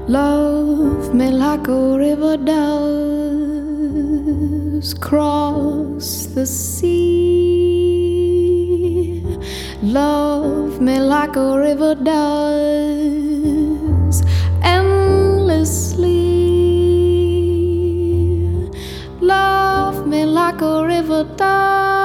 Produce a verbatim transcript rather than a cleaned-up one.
Love me like a river does cross the sea. Love me like a river does endlessly. Love me like a river does